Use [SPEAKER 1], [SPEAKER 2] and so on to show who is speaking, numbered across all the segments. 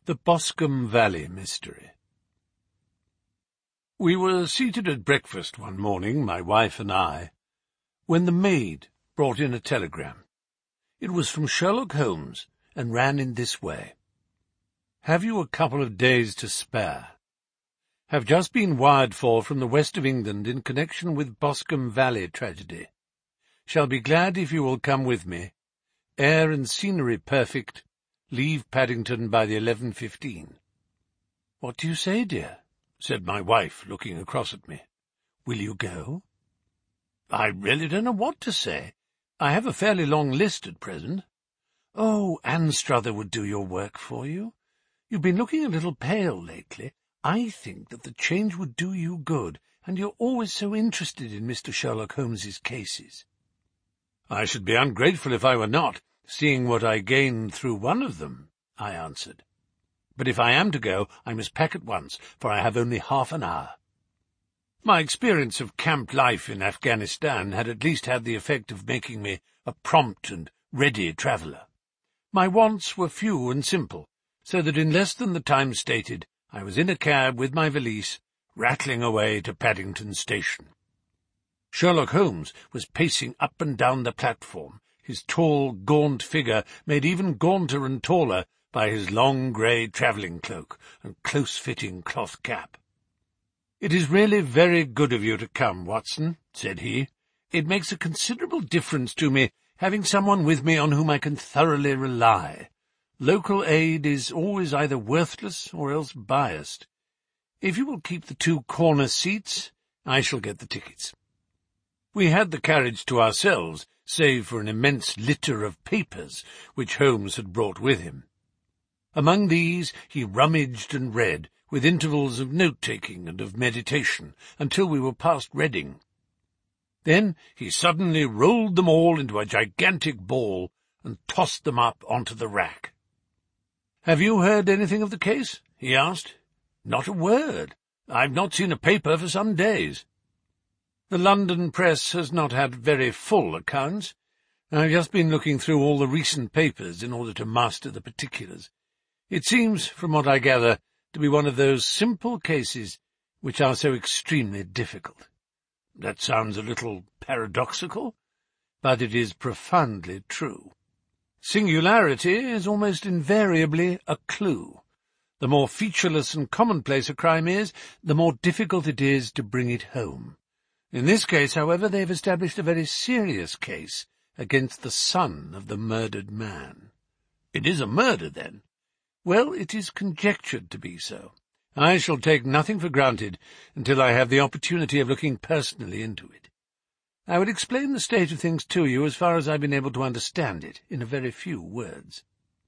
[SPEAKER 1] The Boscombe Valley Mystery. We were seated at breakfast one morning, my wife and I, when the maid brought in a telegram. It was from Sherlock Holmes, and ran in this way. "Have you a couple of days to spare? Have just been wired for from the west of England in connection with Boscombe Valley tragedy. Shall be glad if you will come with me. Air and scenery perfect. Leave Paddington by the 11:15. "What do you say, dear?" said my wife, looking across at me. "Will you go?" "I really don't know what to say. I have a fairly long list at present." "Oh, Anstruther would do your work for you. You've been looking a little pale lately. I think that the change would do you good, and you're always so interested in Mr. Sherlock Holmes's cases." "I should be ungrateful if I were not, seeing what I gained through one of them," I answered. "But if I am to go, I must pack at once, for I have only half an hour." My experience of camp life in Afghanistan had at least had the effect of making me a prompt and ready traveller. My wants were few and simple, so that in less than the time stated I was in a cab with my valise, rattling away to Paddington Station. Sherlock Holmes was pacing up and down the platform, his tall, gaunt figure made even gaunter and taller by his long grey travelling cloak and close-fitting cloth cap. "It is really very good of you to come, Watson," said he. "It makes a considerable difference to me having someone with me on whom I can thoroughly rely. Local aid is always either worthless or else biased. If you will keep the 2 corner seats, I shall get the tickets." We had the carriage to ourselves, save for an immense litter of papers which Holmes had brought with him. Among these he rummaged and read, with intervals of note-taking and of meditation, until we were past Reading. Then he suddenly rolled them all into a gigantic ball and tossed them up onto the rack. "Have you heard anything of the case?" he asked. "Not a word. I've not seen a paper for some days." "The London press has not had very full accounts. I've just been looking through all the recent papers in order to master the particulars. It seems, from what I gather, to be one of those simple cases which are so extremely difficult." "That sounds a little paradoxical, but it is profoundly true. Singularity is almost invariably a clue. The more featureless and commonplace a crime is, the more difficult it is to bring it home. In this case, however, they have established a very serious case against the son of the murdered man." "It is a murder, then?" "Well, it is conjectured to be so. I shall take nothing for granted until I have the opportunity of looking personally into it. I will explain the state of things to you as far as I've been able to understand it in a very few words.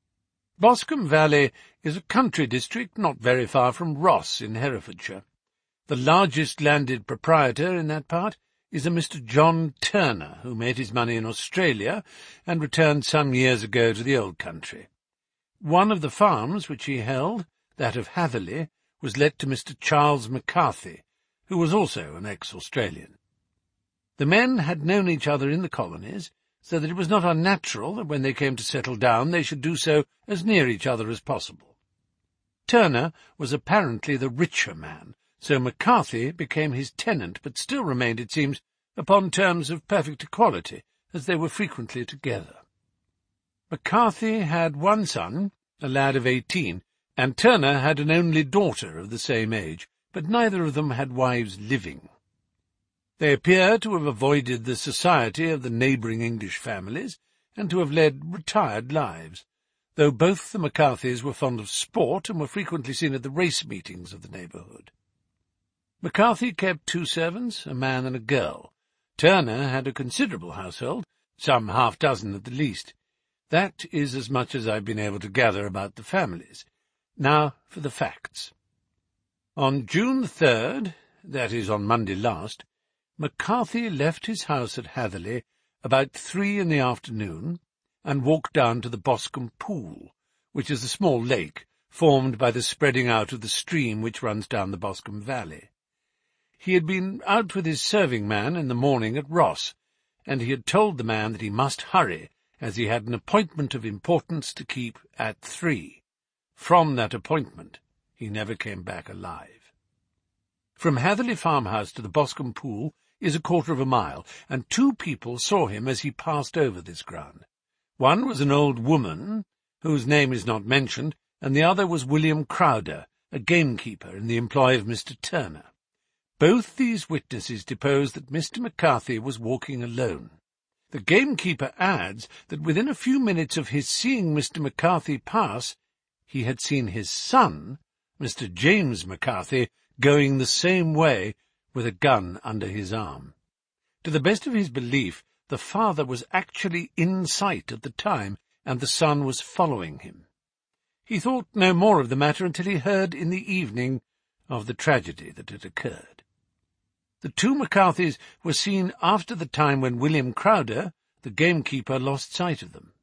[SPEAKER 1] Boscombe Valley is a country district not very far from Ross in Herefordshire. The largest landed proprietor in that part is a Mr. John Turner, who made his money in Australia and returned some years ago to the old country. One of the farms which he held, that of Hatherley, was let to Mr. Charles McCarthy, who was also an ex-Australian. The men had known each other in the colonies, so that it was not unnatural that when they came to settle down they should do so as near each other as possible. Turner was apparently the richer man, so McCarthy became his tenant, but still remained, it seems, upon terms of perfect equality, as they were frequently together. McCarthy had one son, a lad of 18, and Turner had an only daughter of the same age, but neither of them had wives living. They appear to have avoided the society of the neighbouring English families, and to have led retired lives, though both the McCarthys were fond of sport and were frequently seen at the race meetings of the neighbourhood. McCarthy kept 2 servants, a man and a girl. Turner had a considerable household, some half-dozen at the least. That is as much as I've been able to gather about the families. Now for the facts. On June 3rd, that is on Monday last, McCarthy left his house at Hatherley about 3 in the afternoon and walked down to the Boscombe Pool, which is a small lake formed by the spreading out of the stream which runs down the Boscombe Valley. He had been out with his serving-man in the morning at Ross, and he had told the man that he must hurry, as he had an appointment of importance to keep at 3. from that appointment he never came back alive. From Hatherley Farmhouse to the Boscombe Pool is 1/4 mile, and 2 people saw him as he passed over this ground. One was an old woman, whose name is not mentioned, and the other was William Crowder, a gamekeeper in the employ of Mr. Turner. Both these witnesses depose that Mr. McCarthy was walking alone. The gamekeeper adds that within a few minutes of his seeing Mr. McCarthy pass, he had seen his son, Mr. James McCarthy, going the same way with a gun under his arm. To the best of his belief, the father was actually in sight at the time, and the son was following him. He thought no more of the matter until he heard in the evening of the tragedy that had occurred. The 2 McCarthys were seen after the time when William Crowder, the gamekeeper, lost sight of them.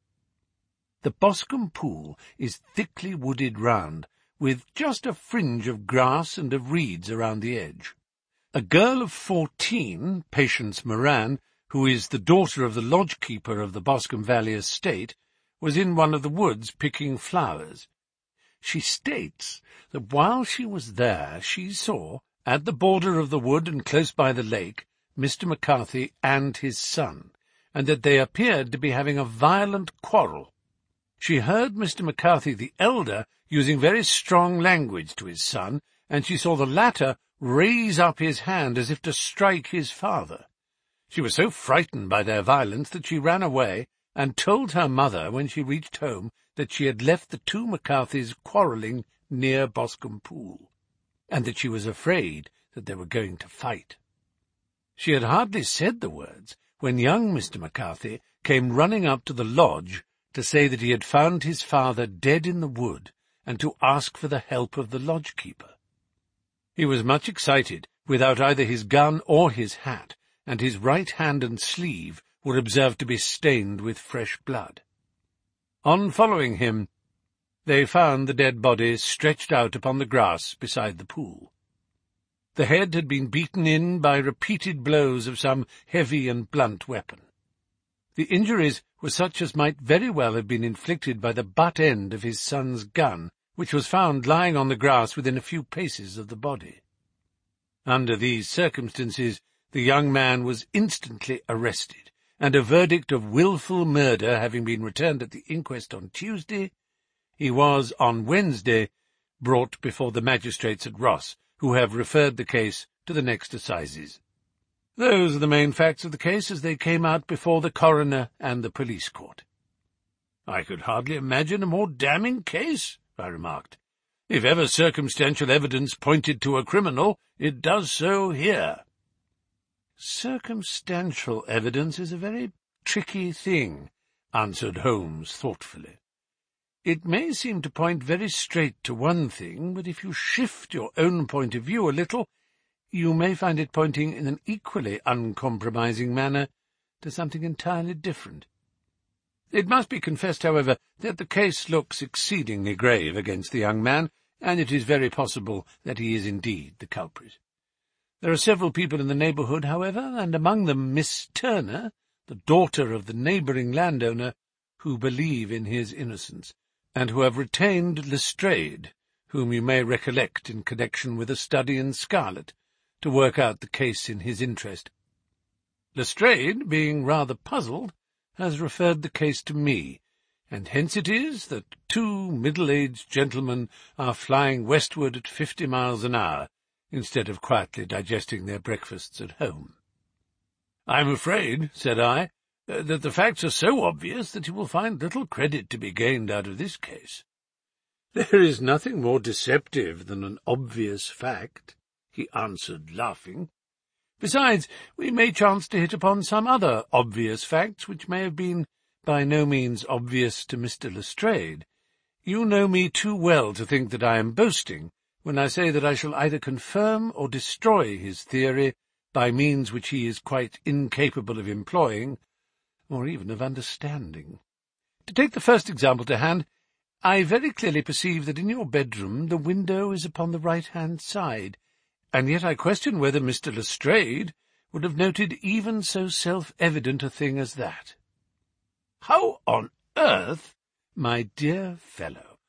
[SPEAKER 1] The Boscombe Pool is thickly wooded round, with just a fringe of grass and of reeds around the edge. A girl of 14, Patience Moran, who is the daughter of the lodge-keeper of the Boscombe Valley estate, was in one of the woods picking flowers. She states that while she was there she saw, at the border of the wood and close by the lake, Mr. McCarthy and his son, and that they appeared to be having a violent quarrel. She heard Mr. McCarthy the elder using very strong language to his son, and she saw the latter raise up his hand as if to strike his father. She was so frightened by their violence that she ran away and told her mother when she reached home that she had left the 2 McCarthys quarrelling near Boscombe Pool, and that she was afraid that they were going to fight. She had hardly said the words when young Mr. McCarthy came running up to the lodge to say that he had found his father dead in the wood and to ask for the help of the lodge-keeper. He was much excited, without either his gun or his hat, and his right hand and sleeve were observed to be stained with fresh blood. On following him, they found the dead body stretched out upon the grass beside the pool. The head had been beaten in by repeated blows of some heavy and blunt weapon. The injuries were such as might very well have been inflicted by the butt end of his son's gun, which was found lying on the grass within a few paces of the body. Under these circumstances, the young man was instantly arrested, and a verdict of wilful murder having been returned at the inquest on Tuesday, he was, on Wednesday, brought before the magistrates at Ross, who have referred the case to the next assizes. Those are the main facts of the case as they came out before the coroner and the police court. "I could hardly imagine a more damning case," I remarked. "If ever circumstantial evidence pointed to a criminal, it does so here." "Circumstantial evidence is a very tricky thing," answered Holmes thoughtfully. "It may seem to point very straight to one thing, but if you shift your own point of view a little, you may find it pointing in an equally uncompromising manner to something entirely different. It must be confessed, however, that the case looks exceedingly grave against the young man, and it is very possible that he is indeed the culprit. There are several people in the neighbourhood, however, and among them Miss Turner, the daughter of the neighbouring landowner, who believe in his innocence, and who have retained Lestrade, whom you may recollect in connection with a study in scarlet, to work out the case in his interest. Lestrade, being rather puzzled, has referred the case to me, and hence it is that 2 middle-aged gentlemen are flying westward at 50 miles an hour, instead of quietly digesting their breakfasts at home. "I'm afraid," said I, "that the facts are so obvious that you will find little credit to be gained out of this case." "There is nothing more deceptive than an obvious fact," he answered, laughing. "Besides, we may chance to hit upon some other obvious facts which may have been by no means obvious to Mr. Lestrade. You know me too well to think that I am boasting when I say that I shall either confirm or destroy his theory by means which he is quite incapable of employing, or even of understanding. To take the first example to hand, I very clearly perceive that in your bedroom the window is upon the right-hand side, and yet I question whether Mr. Lestrade would have noted even so self-evident a thing as that." "How on earth—" "My dear fellow,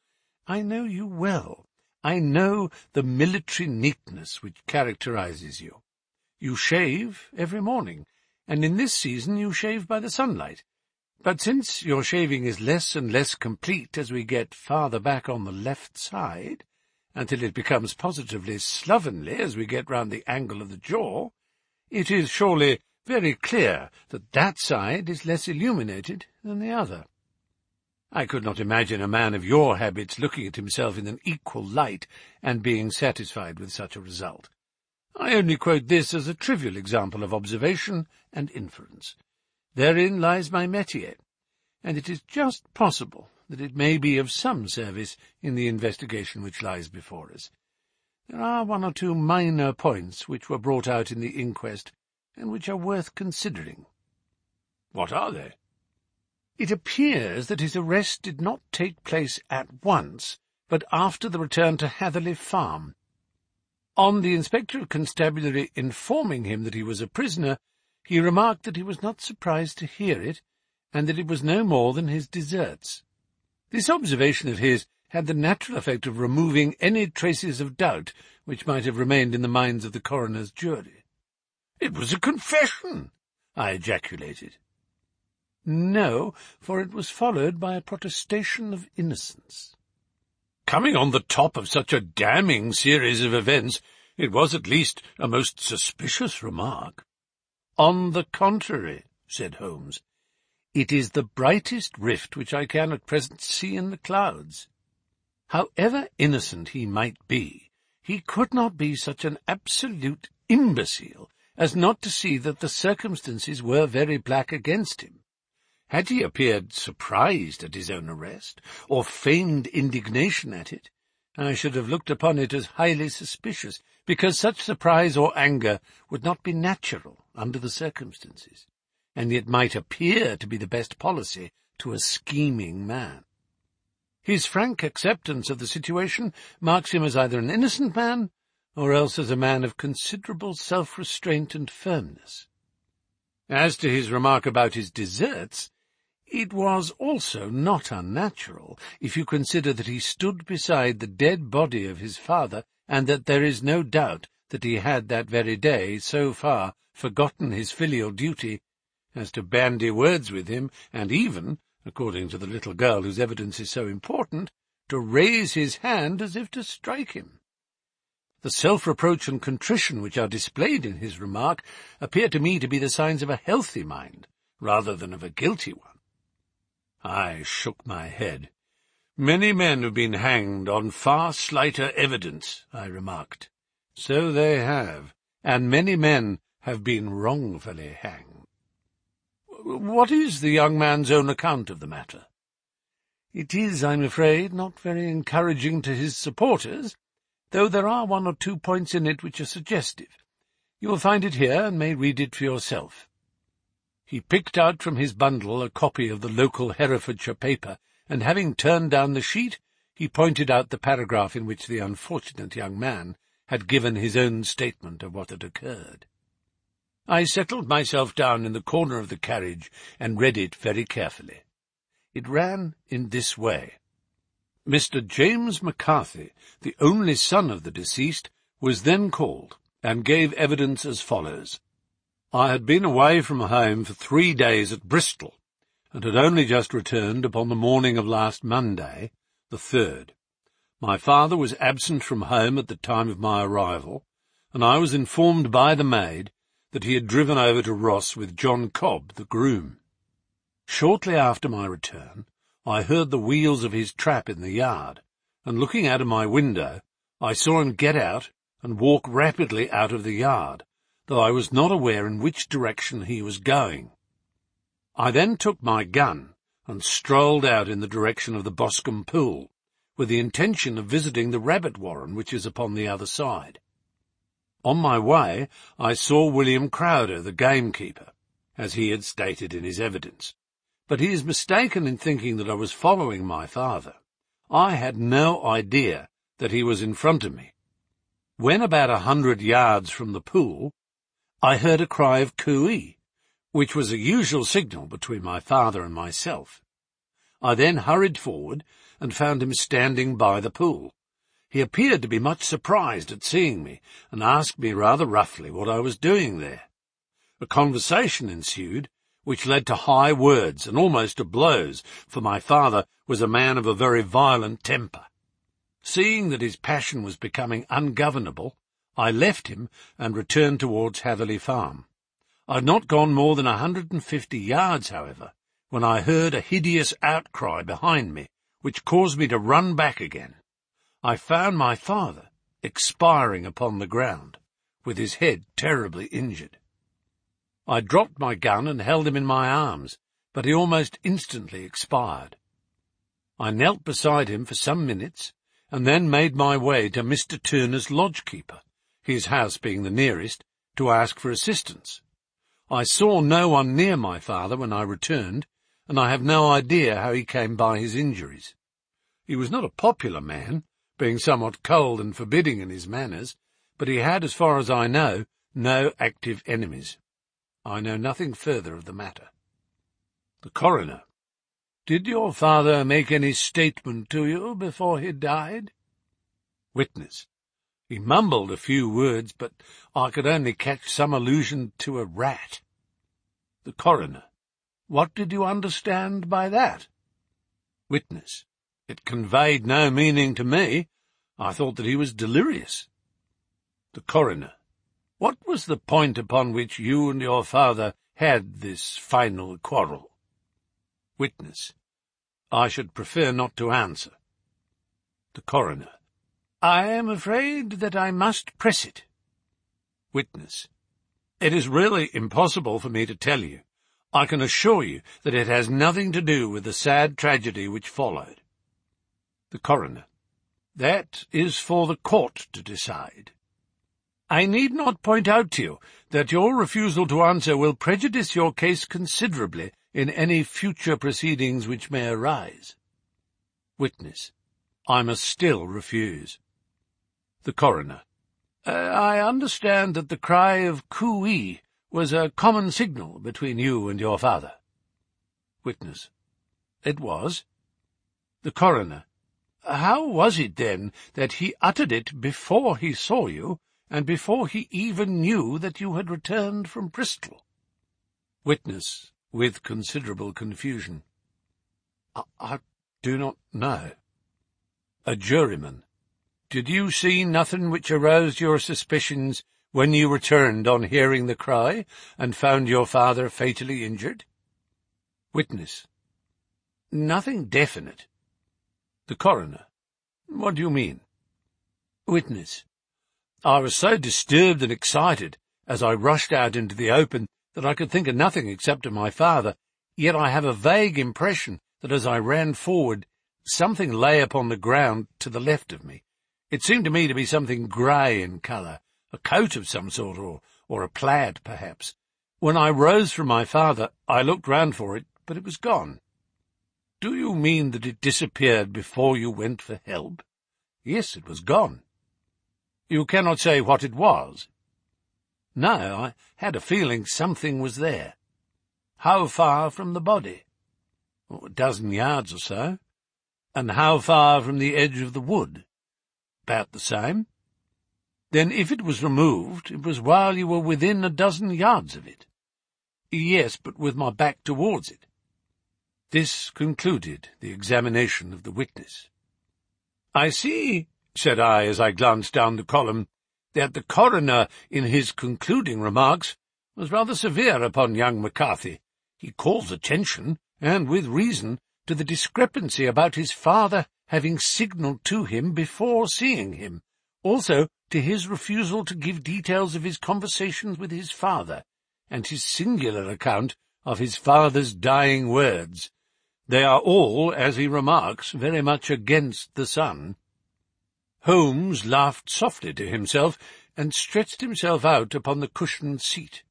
[SPEAKER 1] I know you well. I know the military neatness which characterizes you. You shave every morning, and in this season you shave by the sunlight. But since your shaving is less and less complete as we get farther back on the left side, until it becomes positively slovenly as we get round the angle of the jaw, it is surely very clear that that side is less illuminated than the other. I could not imagine a man of your habits looking at himself in an equal light and being satisfied with such a result. I only quote this as a trivial example of observation and inference. Therein lies my métier, and it is just possible that it may be of some service in the investigation which lies before us. There are one or two minor points which were brought out in the inquest, and which are worth considering. What are they? It appears that his arrest did not take place at once, but after the return to Hatherley Farm. On the Inspector of Constabulary informing him that he was a prisoner, he remarked that he was not surprised to hear it, and that it was no more than his deserts. This observation of his had the natural effect of removing any traces of doubt which might have remained in the minds of the coroner's jury. "It was a confession!" I ejaculated. No, for it was followed by a protestation of innocence. Coming on the top of such a damning series of events, it was at least a most suspicious remark. "On the contrary," said Holmes, "it is the brightest rift which I can at present see in the clouds. However innocent he might be, he could not be such an absolute imbecile as not to see that the circumstances were very black against him. Had he appeared surprised at his own arrest, or feigned indignation at it, I should have looked upon it as highly suspicious, because such surprise or anger would not be natural under the circumstances, and yet might appear to be the best policy to a scheming man. His frank acceptance of the situation marks him as either an innocent man, or else as a man of considerable self-restraint and firmness. As to his remark about his deserts, it was also not unnatural, if you consider that he stood beside the dead body of his father, and that there is no doubt that he had that very day so far forgotten his filial duty as to bandy words with him, and even, according to the little girl whose evidence is so important, to raise his hand as if to strike him. The self-reproach and contrition which are displayed in his remark appear to me to be the signs of a healthy mind, rather than of a guilty one. I shook my head. "Many men have been hanged on far slighter evidence," I remarked. "So they have, and many men have been wrongfully hanged." "What is the young man's own account of the matter?" "It is, I'm afraid, not very encouraging to his supporters, though there are one or two points in it which are suggestive. You will find it here, and may read it for yourself." He picked out from his bundle a copy of the local Herefordshire paper, and having turned down the sheet, he pointed out the paragraph in which the unfortunate young man had given his own statement of what had occurred. I settled myself down in the corner of the carriage and read it very carefully. It ran in this way. Mr. James McCarthy, the only son of the deceased, was then called, and gave evidence as follows. "I had been away from home for 3 days at Bristol, and had only just returned upon the morning of last Monday, the 3rd. My father was absent from home at the time of my arrival, and I was informed by the maid that he had driven over to Ross with John Cobb, the groom. Shortly after my return, I heard the wheels of his trap in the yard, and looking out of my window, I saw him get out and walk rapidly out of the yard, though I was not aware in which direction he was going. I then took my gun and strolled out in the direction of the Boscombe Pool, with the intention of visiting the rabbit warren which is upon the other side. On my way, I saw William Crowder, the gamekeeper, as he had stated in his evidence, but he is mistaken in thinking that I was following my father. I had no idea that he was in front of me. When about 100 yards from the pool, I heard a cry of cooee, which was a usual signal between my father and myself. I then hurried forward, and found him standing by the pool. He appeared to be much surprised at seeing me, and asked me rather roughly what I was doing there. A conversation ensued, which led to high words and almost to blows, for my father was a man of a very violent temper. Seeing that his passion was becoming ungovernable, I left him and returned towards Hatherley Farm. I had not gone more than 150 yards, however, when I heard a hideous outcry behind me, which caused me to run back again. I found my father expiring upon the ground, with his head terribly injured. I dropped my gun and held him in my arms, but he almost instantly expired. I knelt beside him for some minutes, and then made my way to Mr. Turner's lodge-keeper, his house being the nearest, to ask for assistance. I saw no one near my father when I returned, and I have no idea how he came by his injuries. He was not a popular man, being somewhat cold and forbidding in his manners, but he had, as far as I know, no active enemies. I know nothing further of the matter. The coroner: Did your father make any statement to you before he died? Witness: He mumbled a few words, but I could only catch some allusion to a rat. The coroner: What did you understand by that? Witness: It conveyed no meaning to me. I thought that he was delirious. The coroner: What was the point upon which you and your father had this final quarrel? Witness: I should prefer not to answer. The coroner: I am afraid that I must press it. Witness: It is really impossible for me to tell you. I can assure you that it has nothing to do with the sad tragedy which followed. The coroner: That is for the court to decide. I need not point out to you that your refusal to answer will prejudice your case considerably in any future proceedings which may arise. Witness: I must still refuse. The coroner: I understand that the cry of cooee was a common signal between you and your father. Witness: It was. The coroner: How was it, then, that he uttered it before he saw you, and before he even knew that you had returned from Bristol? Witness, with considerable confusion: I do not know. A juryman: Did you see nothing which aroused your suspicions when you returned on hearing the cry, and found your father fatally injured? Witness: Nothing definite. The coroner: What do you mean? Witness: I was so disturbed and excited as I rushed out into the open that I could think of nothing except of my father, yet I have a vague impression that as I ran forward, something lay upon the ground to the left of me. It seemed to me to be something grey in colour, a coat of some sort, or a plaid, perhaps. When I rose from my father, I looked round for it, but it was gone. Do you mean that it disappeared before you went for help? Yes, it was gone. You cannot say what it was? No, I had a feeling something was there. How far from the body? A dozen yards or so. And how far from the edge of the wood? About the same. Then if it was removed, it was while you were within a dozen yards of it. Yes, but with my back towards it. This concluded the examination of the witness. I see, said I as I glanced down the column, that the coroner, in his concluding remarks, was rather severe upon young McCarthy. He calls attention, and with reason, to the discrepancy about his father having signalled to him before seeing him, also to his refusal to give details of his conversations with his father, and his singular account of his father's dying words. They are all, as he remarks, very much against the son. Holmes laughed softly to himself, and stretched himself out upon the cushioned seat.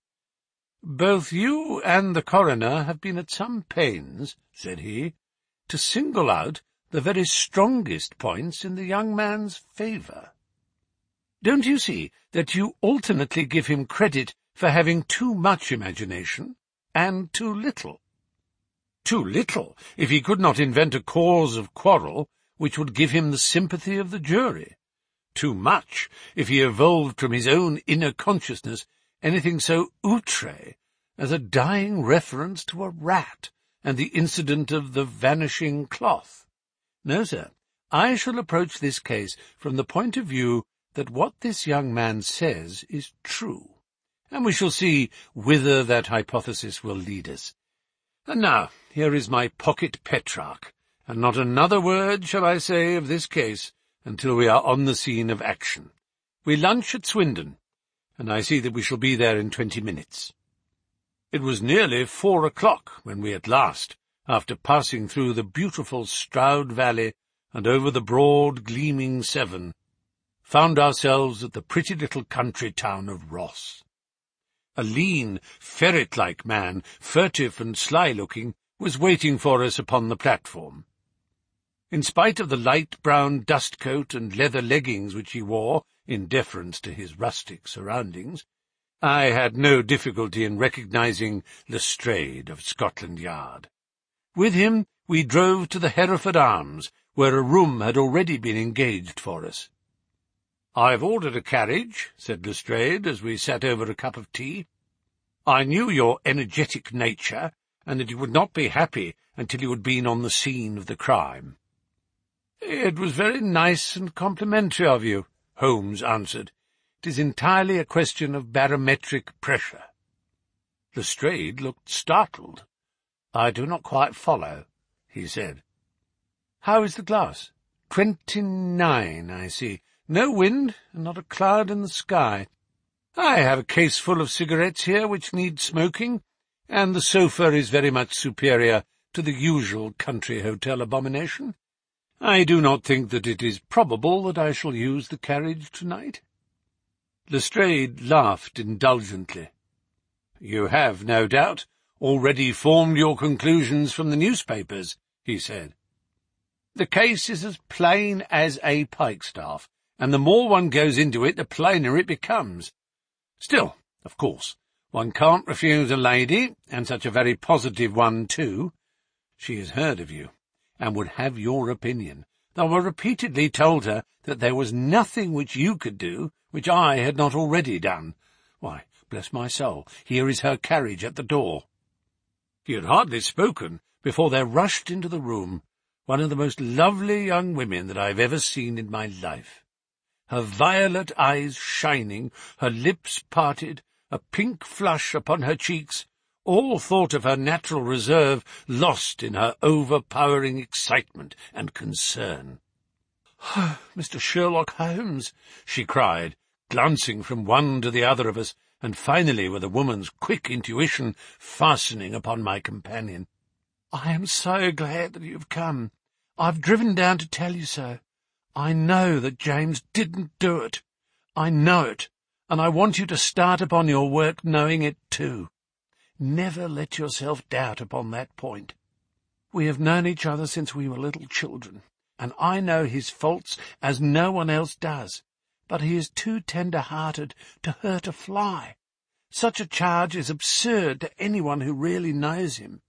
[SPEAKER 1] Both you and the coroner have been at some pains, said he, to single out the very strongest points in the young man's favour. Don't you see that you alternately give him credit for having too much imagination and too little? Too little, if he could not invent a cause of quarrel, which would give him the sympathy of the jury. Too much if he evolved from his own inner consciousness anything so outre as a dying reference to a rat and the incident of the vanishing cloth. No, sir, I shall approach this case from the point of view that what this young man says is true, and we shall see whither that hypothesis will lead us. And now, here is my pocket Petrarch, and not another word shall I say of this case until we are on the scene of action. We lunch at Swindon, and I see that we shall be there in 20 minutes. It was nearly 4 o'clock when we at last, after passing through the beautiful Stroud Valley and over the broad, gleaming Severn, found ourselves at the pretty little country town of Ross. A lean, ferret-like man, furtive and sly-looking, was waiting for us upon the platform. In spite of the light brown dust-coat and leather leggings which he wore, in deference to his rustic surroundings, I had no difficulty in recognizing Lestrade of Scotland Yard. With him we drove to the Hereford Arms, where a room had already been engaged for us. "I've ordered a carriage," said Lestrade, as we sat over a cup of tea. "I knew your energetic nature, and that you would not be happy until you had been on the scene of the crime." "It was very nice and complimentary of you," Holmes answered. "It is entirely a question of barometric pressure." Lestrade looked startled. "I do not quite follow," he said. "How is the glass?" 29, I see. No wind, and not a cloud in the sky. I have a case full of cigarettes here which need smoking, and the sofa is very much superior to the usual country hotel abomination. I do not think that it is probable that I shall use the carriage tonight." Lestrade laughed indulgently. "You have, no doubt, already formed your conclusions from the newspapers," he said. "The case is as plain as a pikestaff, and the more one goes into it, the plainer it becomes. Still, of course, one can't refuse a lady, and such a very positive one, too. She has heard of you, and would have your opinion, though I repeatedly told her that there was nothing which you could do which I had not already done. Why, bless my soul, here is her carriage at the door." He had hardly spoken before there rushed into the room one of the most lovely young women that I have ever seen in my life. Her violet eyes shining, her lips parted, a pink flush upon her cheeks, all thought of her natural reserve lost in her overpowering excitement and concern. "Mr. Sherlock Holmes," she cried, glancing from one to the other of us, and finally, with a woman's quick intuition, fastening upon my companion. "I am so glad that you have come. I've driven down to tell you so. I know that James didn't do it. I know it, and I want you to start upon your work knowing it too. Never let yourself doubt upon that point. We have known each other since we were little children, and I know his faults as no one else does, but he is too tender-hearted to hurt a fly. Such a charge is absurd to anyone who really knows him."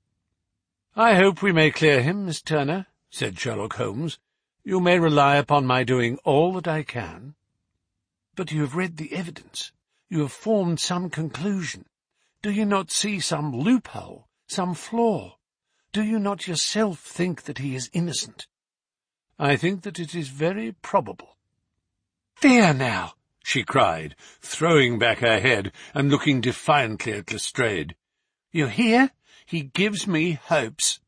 [SPEAKER 1] "I hope we may clear him, Miss Turner," said Sherlock Holmes. "You may rely upon my doing all that I can." "But you have read the evidence. You have formed some conclusion. Do you not see some loophole, some flaw? Do you not yourself think that he is innocent?" "I think that it is very probable." "There now!" she cried, throwing back her head and looking defiantly at Lestrade. "You hear? He gives me hopes."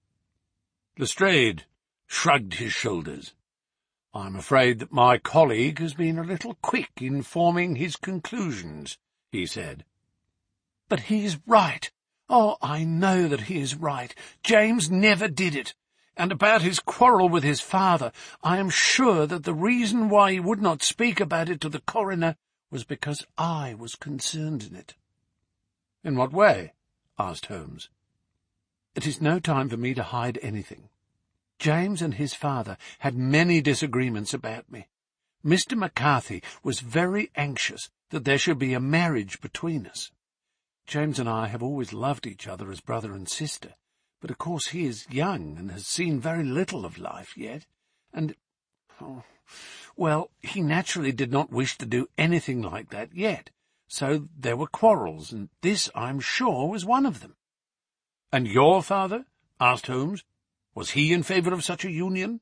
[SPEAKER 1] Lestrade shrugged his shoulders. "I'm afraid that my colleague has been a little quick in forming his conclusions," he said. "But he is right. Oh, I know that he is right. James never did it. And about his quarrel with his father, I am sure that the reason why he would not speak about it to the coroner was because I was concerned in it." "In what way?" asked Holmes. "It is no time for me to hide anything. James and his father had many disagreements about me. Mr. McCarthy was very anxious that there should be a marriage between us. James and I have always loved each other as brother and sister, but of course he is young and has seen very little of life yet, and Oh, well, he naturally did not wish to do anything like that yet, so there were quarrels, and this, I'm sure, was one of them. And your father? Asked Holmes. Was he in favour of such a union?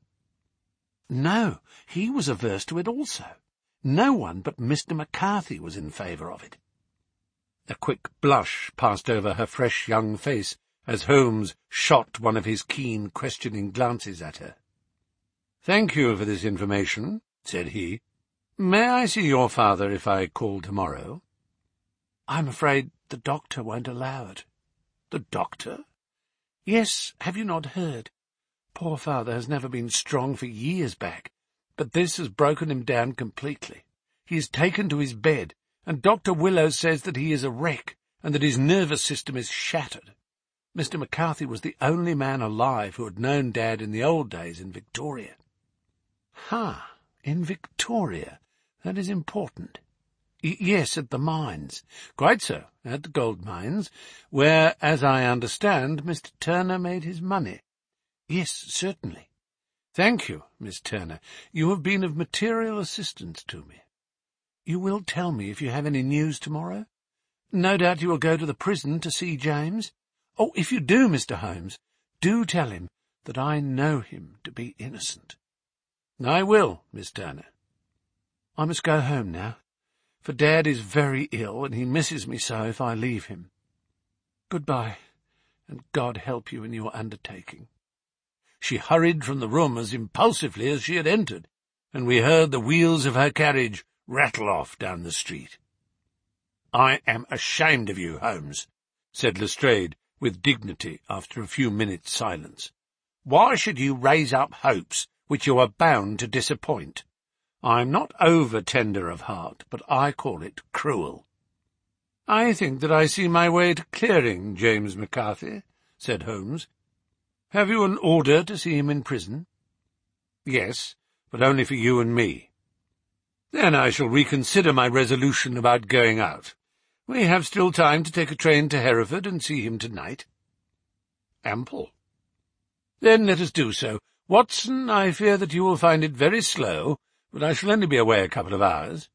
[SPEAKER 1] No, he was averse to it also. No one but Mr. McCarthy was in favour of it. A quick blush passed over her fresh young face as Holmes shot one of his keen, questioning glances at her. "Thank you for this information," said he. "May I see your father if I call tomorrow?" "I'm afraid the doctor won't allow it." "The doctor?" "Yes, have you not heard? Poor father has never been strong for years back, but this has broken him down completely. He is taken to his bed, and Dr. Willows says that he is a wreck, and that his nervous system is shattered. Mr. McCarthy was the only man alive who had known Dad in the old days in Victoria." "Ha, in Victoria. That is important." "Yes, at the mines." "Quite so, at the gold mines, where, as I understand, Mr. Turner made his money." "Yes, certainly." "Thank you, Miss Turner. You have been of material assistance to me. You will tell me if you have any news tomorrow? No doubt you will go to the prison to see James. Oh, if you do, Mr. Holmes, do tell him that I know him to be innocent." "I will, Miss Turner." "I must go home now, for Dad is very ill, and he misses me so if I leave him. Goodbye, and God help you in your undertaking." She hurried from the room as impulsively as she had entered, and we heard the wheels of her carriage rattle off down the street. "I am ashamed of you, Holmes," said Lestrade with dignity after a few minutes' silence. "Why should you raise up hopes which you are bound to disappoint? I am not over-tender of heart, but I call it cruel." "I think that I see my way to clearing James McCarthy," said Holmes. "Have you an order to see him in prison?" "Yes, but only for you and me." "Then I shall reconsider my resolution about going out. We have still time to take a train to Hereford and see him tonight." "Ample." "Then let us do so. Watson, I fear that you will find it very slow, but I shall only be away a couple of hours."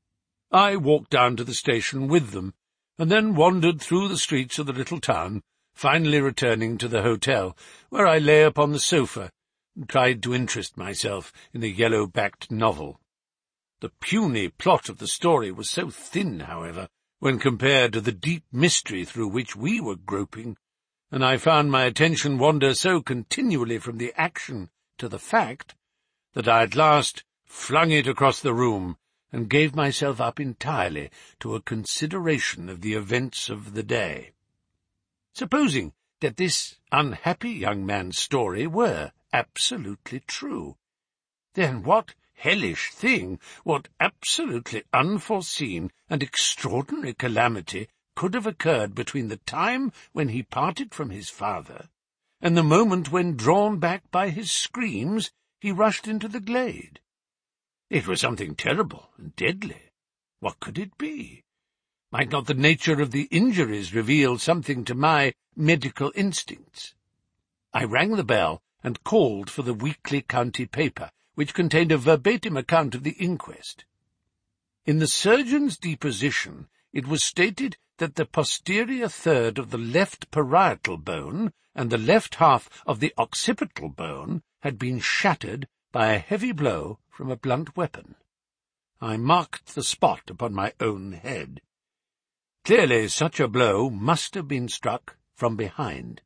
[SPEAKER 1] I walked down to the station with them, and then wandered through the streets of the little town, finally returning to the hotel, where I lay upon the sofa and tried to interest myself in the yellow-backed novel. The puny plot of the story was so thin, however, when compared to the deep mystery through which we were groping, and I found my attention wander so continually from the action to the fact, that I at last flung it across the room and gave myself up entirely to a consideration of the events of the day. Supposing that this unhappy young man's story were absolutely true, then what hellish thing, what absolutely unforeseen and extraordinary calamity could have occurred between the time when he parted from his father and the moment when, drawn back by his screams, he rushed into the glade? It was something terrible and deadly. What could it be? Might not the nature of the injuries reveal something to my medical instincts? I rang the bell and called for the weekly county paper, which contained a verbatim account of the inquest. In the surgeon's deposition it was stated that the posterior third of the left parietal bone and the left half of the occipital bone had been shattered by a heavy blow from a blunt weapon. I marked the spot upon my own head. Clearly such a blow must have been struck from behind.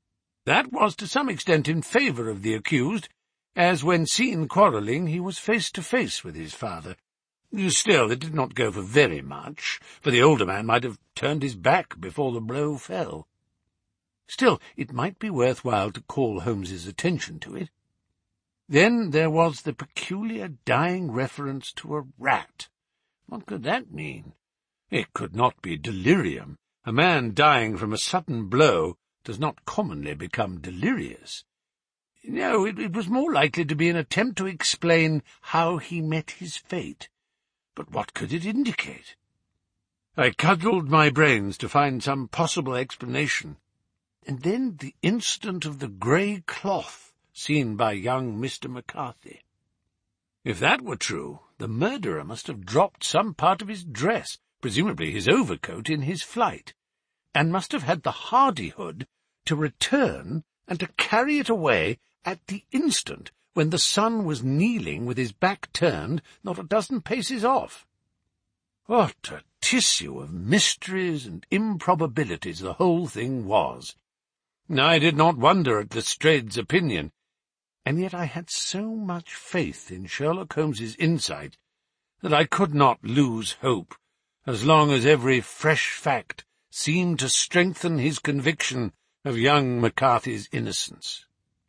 [SPEAKER 1] That was to some extent in favour of the accused, as when seen quarrelling he was face to face with his father. Still, it did not go for very much, for the older man might have turned his back before the blow fell. Still, it might be worth while to call Holmes's attention to it. Then there was the peculiar dying reference to a rat. What could that mean? It could not be delirium. A man dying from a sudden blow does not commonly become delirious. No, it was more likely to be an attempt to explain how he met his fate. But what could it indicate? I cudgelled my brains to find some possible explanation, and then the incident of the grey cloth seen by young Mr. McCarthy. If that were true, the murderer must have dropped some part of his dress, presumably his overcoat, in his flight, and must have had the hardihood to return and to carry it away at the instant when the son was kneeling with his back turned not a dozen paces off. What a tissue of mysteries and improbabilities the whole thing was! I did not wonder at Lestrade's opinion, and yet I had so much faith in Sherlock Holmes's insight that I could not lose hope as long as every fresh fact seemed to strengthen his conviction of young McCarthy's innocence.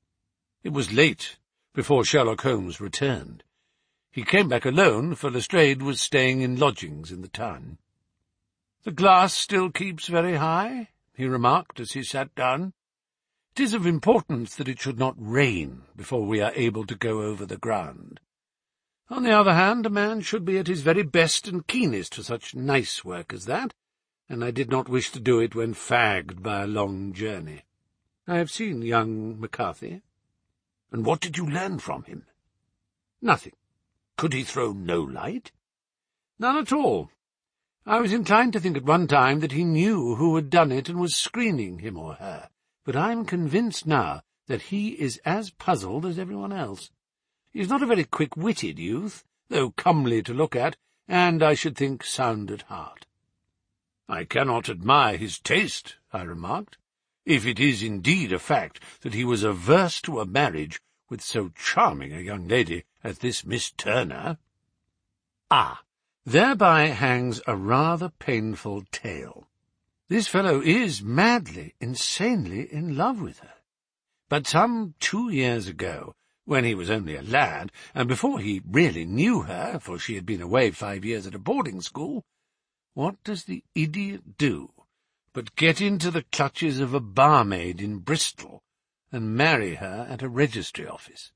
[SPEAKER 1] It was late before Sherlock Holmes returned. He came back alone, for Lestrade was staying in lodgings in the town. "The glass still keeps very high," he remarked as he sat down. "It is of importance that it should not rain before we are able to go over the ground. On the other hand, a man should be at his very best and keenest for such nice work as that, and I did not wish to do it when fagged by a long journey. I have seen young McCarthy." "And what did you learn from him?" "Nothing." "Could he throw no light?" "None at all. I was inclined to think at one time that he knew who had done it and was screening him or her, but I am convinced now that he is as puzzled as everyone else. He is not a very quick-witted youth, though comely to look at, and I should think sound at heart." "I cannot admire his taste," I remarked, "if it is indeed a fact that he was averse to a marriage with so charming a young lady as this Miss Turner." "Ah, thereby hangs a rather painful tale. This fellow is madly, insanely in love with her. But some 2 years ago, when he was only a lad, and before he really knew her, for she had been away 5 years at a boarding school, what does the idiot do but get into the clutches of a barmaid in Bristol and marry her at a registry office?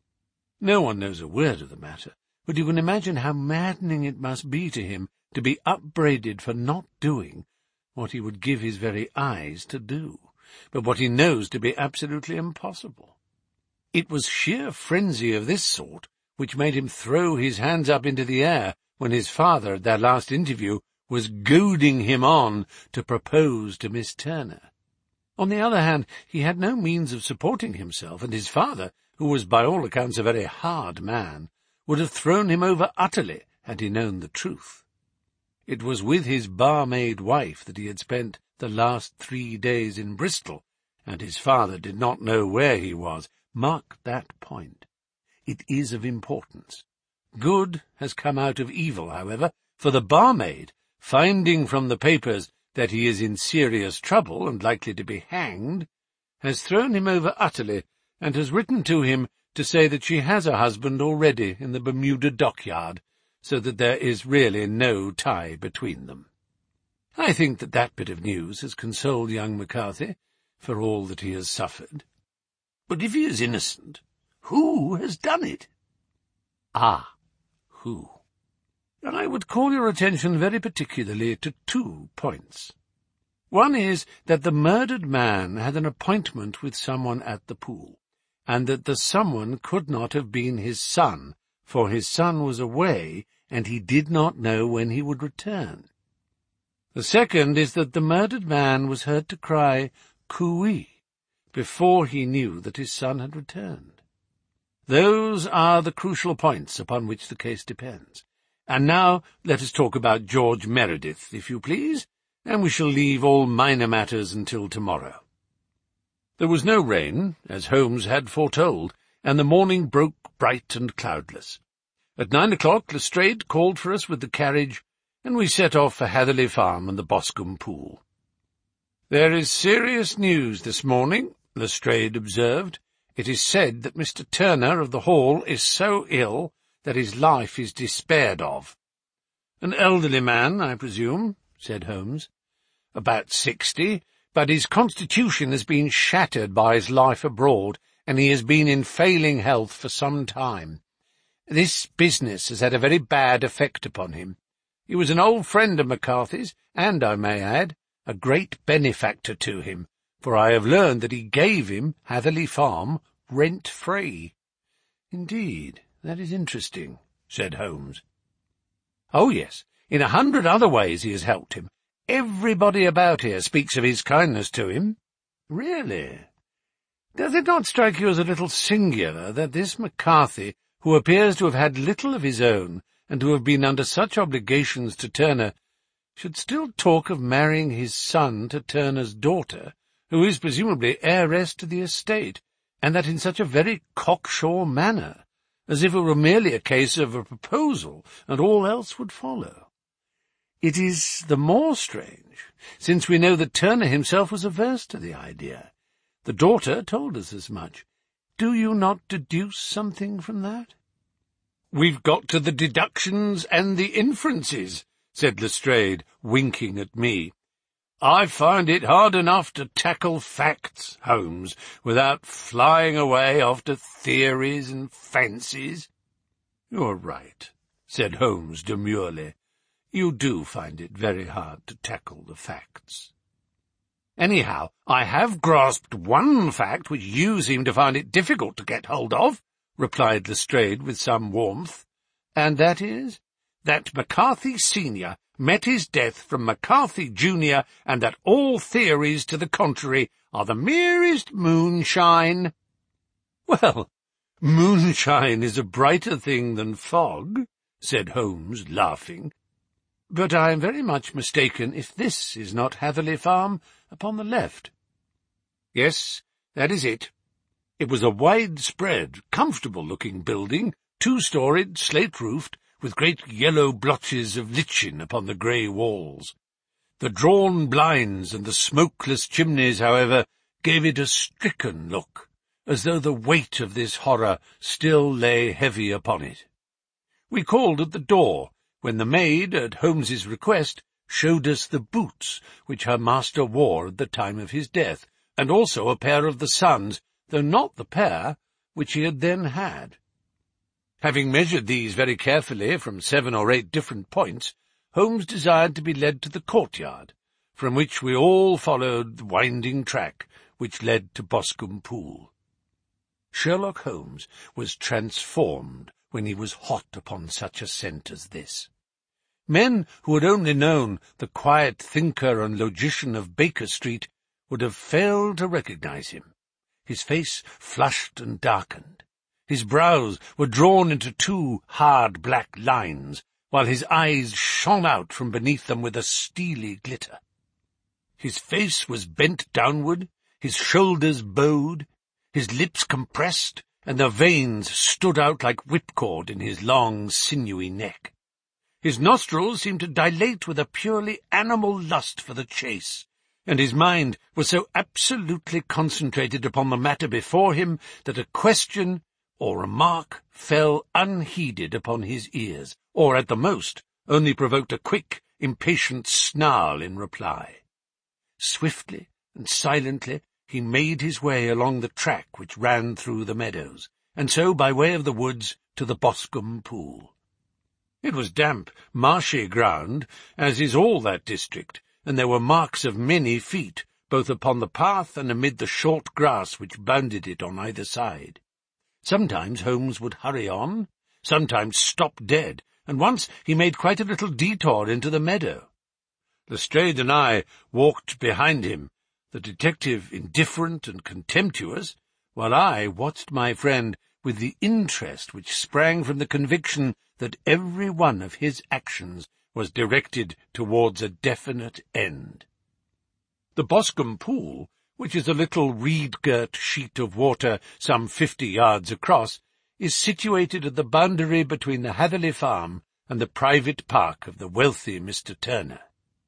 [SPEAKER 1] No one knows a word of the matter, but you can imagine how maddening it must be to him to be upbraided for not doing what he would give his very eyes to do, but what he knows to be absolutely impossible. It was sheer frenzy of this sort which made him throw his hands up into the air when his father, at their last interview, was goading him on to propose to Miss Turner. On the other hand, he had no means of supporting himself, and his father, who was by all accounts a very hard man, would have thrown him over utterly had he known the truth. It was with his barmaid wife that he had spent the last 3 days in Bristol, and his father did not know where he was. Mark that point. It is of importance. Good has come out of evil, however, for the barmaid, finding from the papers that he is in serious trouble and likely to be hanged, has thrown him over utterly, and has written to him to say that she has a husband already in the Bermuda dockyard, so that there is really no tie between them. I think that that bit of news has consoled young McCarthy for all that he has suffered. But if he is innocent, who has done it? Ah, who? And I would call your attention very particularly to 2 points. One is that the murdered man had an appointment with someone at the pool, and that the someone could not have been his son, for his son was away, and he did not know when he would return. The second is that the murdered man was heard to cry, "Cooee," before he knew that his son had returned. Those are the crucial points upon which the case depends. And now let us talk about George Meredith, if you please, and we shall leave all minor matters until tomorrow. There was no rain, as Holmes had foretold, and the morning broke bright and cloudless. At 9 o'clock Lestrade called for us with the carriage, and we set off for Hatherley Farm and the Boscombe Pool. "There is serious news this morning," Lestrade observed. "It is said that Mr. Turner of the Hall is so ill that his life is despaired of." "An elderly man, I presume," said Holmes. "About 60, but his constitution has been shattered by his life abroad, and he has been in failing health for some time. This business has had a very bad effect upon him. He was an old friend of McCarthy's, and, I may add, a great benefactor to him, for I have learned that he gave him Hatherley Farm rent-free." "Indeed, "That is interesting," said Holmes. "Oh, yes, in 100 other ways he has helped him. Everybody about here speaks of his kindness to him." "Really? Does it not strike you as a little singular that this McCarthy, who appears to have had little of his own, and to have been under such obligations to Turner, should still talk of marrying his son to Turner's daughter, who is presumably heiress to the estate, and that in such a very cocksure manner, as if it were merely a case of a proposal, and all else would follow? It is the more strange, since we know that Turner himself was averse to the idea. The daughter told us as much. Do you not deduce something from that?" "We've got to the deductions and the inferences," said Lestrade, winking at me. "I find it hard enough to tackle facts, Holmes, without flying away after theories and fancies." "You're right," said Holmes demurely. "You do find it very hard to tackle the facts." "Anyhow, I have grasped one fact which you seem to find it difficult to get hold of," replied Lestrade with some warmth. "And that is?" "That McCarthy Sr. met his death from McCarthy Jr., and that all theories to the contrary are the merest moonshine." "Well, moonshine is a brighter thing than fog," said Holmes, laughing. "But I am very much mistaken if this is not Hatherley Farm upon the left." "Yes, that is it. It was a widespread, comfortable-looking building, 2-storied, slate-roofed, with great yellow blotches of lichen upon the grey walls. The drawn blinds and the smokeless chimneys, however, gave it a stricken look, as though the weight of this horror still lay heavy upon it. We called at the door, when the maid, at Holmes's request, showed us the boots which her master wore at the time of his death, and also a pair of the son's, though not the pair which he had then had. Having measured these very carefully from 7 or 8 different points, Holmes desired to be led to the courtyard, from which we all followed the winding track which led to Boscombe Pool. Sherlock Holmes was transformed when he was hot upon such a scent as this. Men who had only known the quiet thinker and logician of Baker Street would have failed to recognize him. His face flushed and darkened. His brows were drawn into 2 hard black lines, while his eyes shone out from beneath them with a steely glitter. His face was bent downward, his shoulders bowed, his lips compressed, and the veins stood out like whipcord in his long, sinewy neck. His nostrils seemed to dilate with a purely animal lust for the chase, and his mind was so absolutely concentrated upon the matter before him that a question or remark fell unheeded upon his ears, or, at the most, only provoked a quick, impatient snarl in reply. Swiftly and silently he made his way along the track which ran through the meadows, and so by way of the woods to the Boscombe Pool. It was damp, marshy ground, as is all that district, and there were marks of many feet, both upon the path and amid the short grass which bounded it on either side. Sometimes Holmes would hurry on, sometimes stop dead, and once he made quite a little detour into the meadow. Lestrade and I walked behind him, the detective indifferent and contemptuous, while I watched my friend with the interest which sprang from the conviction that every one of his actions was directed towards a definite end. The Boscombe Pool, which is a little reed-girt sheet of water some 50 yards across, is situated at the boundary between the Hatherley Farm and the private park of the wealthy Mr. Turner.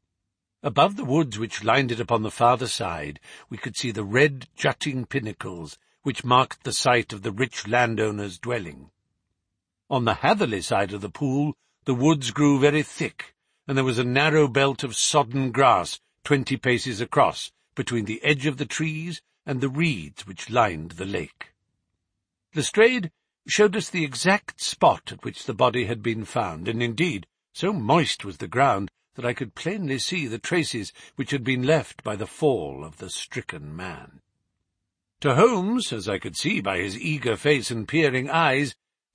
[SPEAKER 1] Above the woods which lined it upon the farther side, we could see the red jutting pinnacles which marked the site of the rich landowner's dwelling. On the Hatherley side of the pool the woods grew very thick, and there was a narrow belt of sodden grass 20 paces across, between the edge of the trees and the reeds which lined the lake. Lestrade showed us the exact spot at which the body had been found, and indeed so moist was the ground that I could plainly see the traces which had been left by the fall of the stricken man. To Holmes, as I could see by his eager face and peering eyes,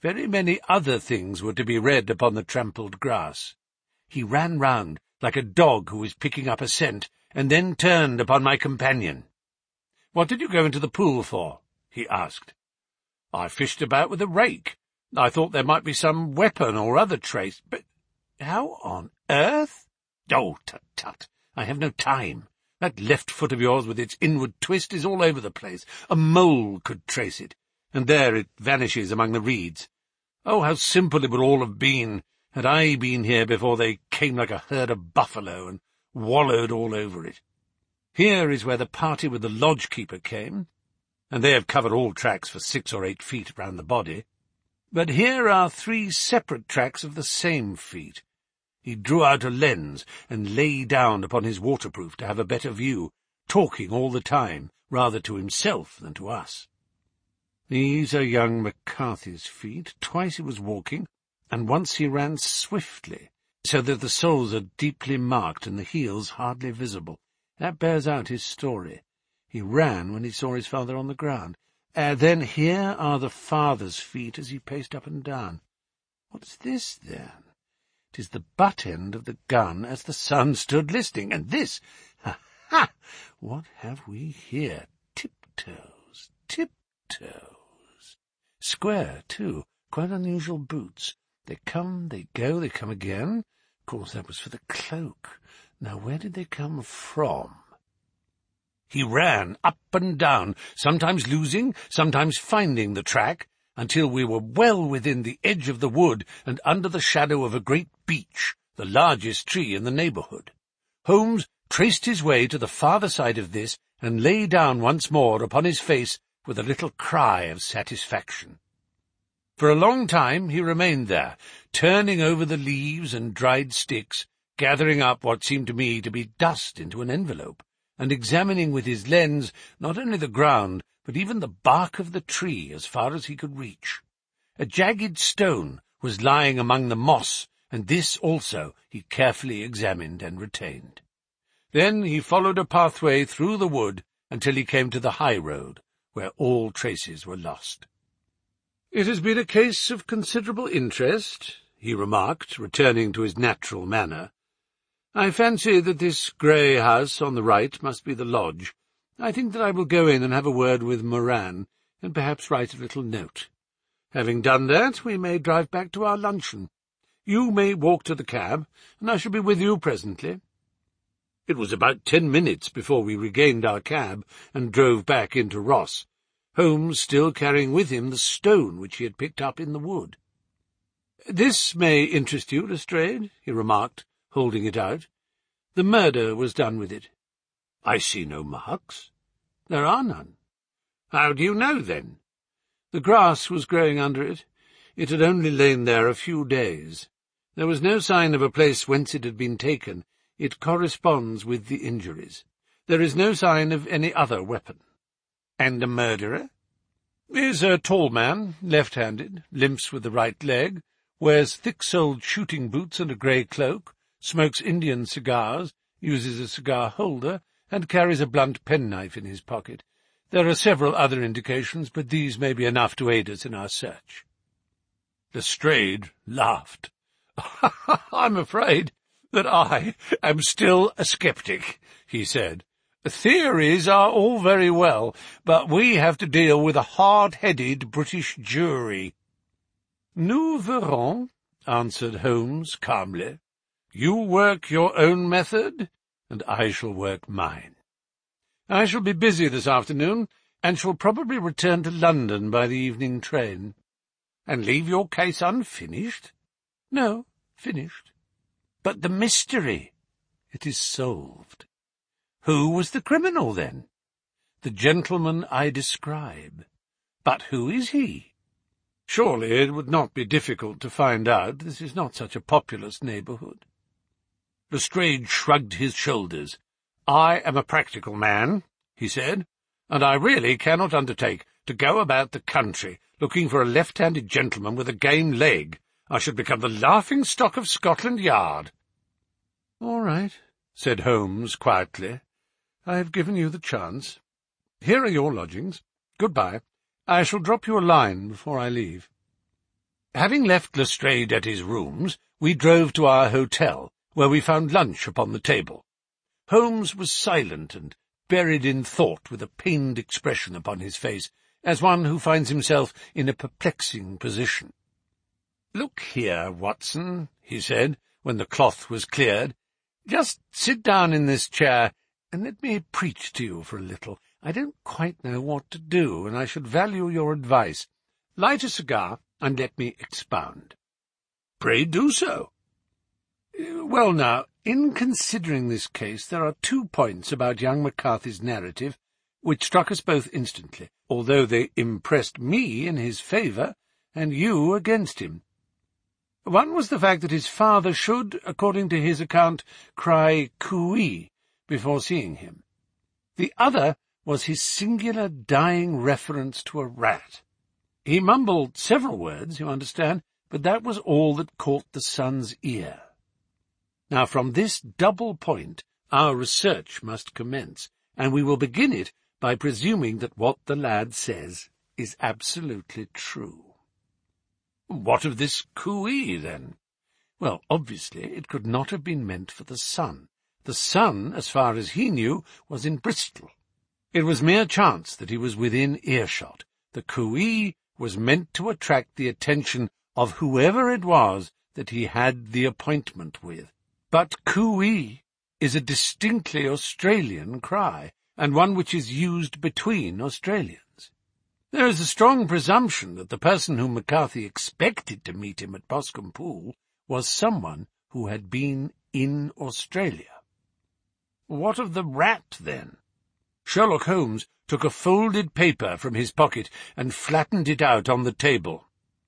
[SPEAKER 1] Very many other things were to be read upon the trampled grass. He ran round, like a dog who is picking up a scent, and then turned upon my companion. "What did you go into the pool for?" he asked. "I fished about with a rake. I thought there might be some weapon or other trace, but how on earth—" "Oh, tut-tut, I have no time. That left foot of yours with its inward twist is all over the place. A mole could trace it, and there it vanishes among the reeds. Oh, how simple it would all have been, had I been here before they came like a herd of buffalo and wallowed all over it. Here is where the party with the lodge-keeper came, and they have covered all tracks for 6 or 8 feet round the body. But here are 3 separate tracks of the same feet." He drew out a lens and lay down upon his waterproof to have a better view, talking all the time, rather to himself than to us. "These are young McCarthy's feet. Twice he was walking, and once he ran swiftly, so that the soles are deeply marked and the heels hardly visible. That bears out his story. He ran when he saw his father on the ground. Then here are the father's feet as he paced up and down. What's this, then? It is the butt-end of the gun as the son stood listening. And this, ha! What have we here? Tiptoes, tiptoes. Square, too. Quite unusual boots. They come, they go, they come again. Of course, that was for the cloak. Now, where did they come from?" He ran up and down, sometimes losing, sometimes finding the track, until we were well within the edge of the wood and under the shadow of a great beech, the largest tree in the neighbourhood. Holmes traced his way to the farther side of this and lay down once more upon his face with a little cry of satisfaction. For a long time he remained there, turning over the leaves and dried sticks, gathering up what seemed to me to be dust into an envelope, and examining with his lens not only the ground, but even the bark of the tree as far as he could reach. A jagged stone was lying among the moss, and this also he carefully examined and retained. Then he followed a pathway through the wood until he came to the high road, where all traces were lost. "It has been a case of considerable interest," he remarked, returning to his natural manner. "I fancy that this grey house on the right must be the lodge. I think that I will go in and have a word with Moran, and perhaps write a little note. Having done that, we may drive back to our luncheon. You may walk to the cab, and I shall be with you presently." It was about 10 minutes before we regained our cab and drove back into Ross, Holmes still carrying with him the stone which he had picked up in the wood. "This may interest you, Lestrade," he remarked, holding it out. "The murder was done with it." "I see no marks." "There are none." "How do you know, then?" "The grass was growing under it. It had only lain there a few days. There was no sign of a place whence it had been taken. It corresponds with the injuries. There is no sign of any other weapon." "And the murderer?" "Is a tall man, left-handed, limps with the right leg, wears thick-soled shooting boots and a grey cloak, smokes Indian cigars, uses a cigar-holder, and carries a blunt penknife in his pocket. There are several other indications, but these may be enough to aid us in our search." Lestrade laughed. "I'm afraid that I am still a sceptic," he said. "Theories are all very well, but we have to deal with a hard-headed British jury." "Nous verrons," answered Holmes calmly. "You work your own method, and I shall work mine. I shall be busy this afternoon, and shall probably return to London by the evening train." "And leave your case unfinished?" "No, finished." "But the mystery?" "It is solved." "Who was the criminal, then?" "The gentleman I describe." "But who is he?" "Surely it would not be difficult to find out. This is not such a populous neighbourhood." Lestrade shrugged his shoulders. "I am a practical man," he said, "and I really cannot undertake to go about the country looking for a left-handed gentleman with a game leg. I should become the laughing-stock of Scotland Yard." "All right," said Holmes quietly. "I have given you the chance. Here are your lodgings. Good-bye. I shall drop you a line before I leave." Having left Lestrade at his rooms, we drove to our hotel, where we found lunch upon the table. Holmes was silent and buried in thought, with a pained expression upon his face, as one who finds himself in a perplexing position. "Look here, Watson," he said, when the cloth was cleared. "Just sit down in this chair, and let me preach to you for a little. I don't quite know what to do, and I should value your advice. Light a cigar, and let me expound." "Pray do so." "Well, now, in considering this case, there are 2 points about young McCarthy's narrative which struck us both instantly, although they impressed me in his favour and you against him. One was the fact that his father should, according to his account, cry cooee before seeing him. The other was his singular dying reference to a rat. He mumbled several words, you understand, but that was all that caught the son's ear. Now, from this double point, our research must commence, and we will begin it by presuming that what the lad says is absolutely true." "What of this cooee, then?" "Well, obviously, it could not have been meant for the son. The son, as far as he knew, was in Bristol. It was mere chance that he was within earshot. The cooee was meant to attract the attention of whoever it was that he had the appointment with. But cooee is a distinctly Australian cry, and one which is used between Australians. There is a strong presumption that the person whom McCarthy expected to meet him at Boscombe Pool was someone who had been in Australia." "What of the rat, then?" Sherlock Holmes took a folded paper from his pocket and flattened it out on the table.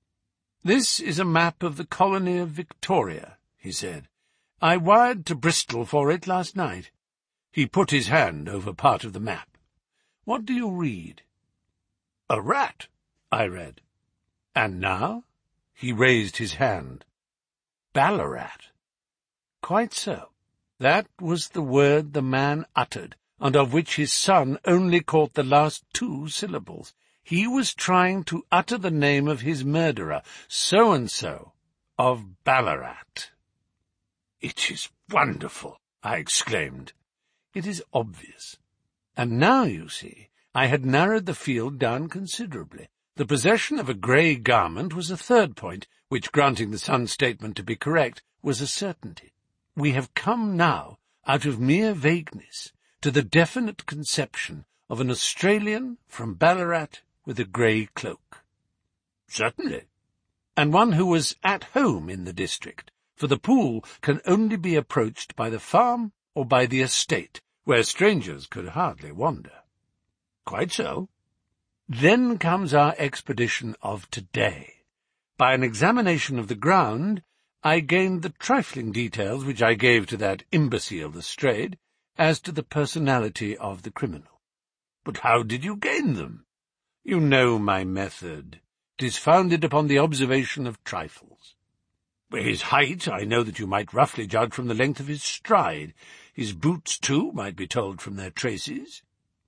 [SPEAKER 1] "This is a map of the colony of Victoria," he said. "I wired to Bristol for it last night." He put his hand over part of the map. "What do you read?" "A rat," I read. "And now?" He raised his hand. "Ballarat." "Quite so. That was the word the man uttered, and of which his son only caught the last 2 syllables. He was trying to utter the name of his murderer, so-and-so, of Ballarat." "It is wonderful," I exclaimed. "It is obvious. And now, you see, I had narrowed the field down considerably. The possession of a grey garment was a 3rd point, which, granting the son's statement to be correct, was a certainty. We have come now, out of mere vagueness, to the definite conception of an Australian from Ballarat with a grey cloak." "Certainly." "And one who was at home in the district, for the pool can only be approached by the farm or by the estate, where strangers could hardly wander." "Quite so." "Then comes our expedition of today. By an examination of the ground, I gained the trifling details which I gave to that imbecile Lestrade as to the personality of the criminal." "But how did you gain them?" "You know my method. It is founded upon the observation of trifles. His height, I know that you might roughly judge from the length of his stride. His boots, too, might be told from their traces."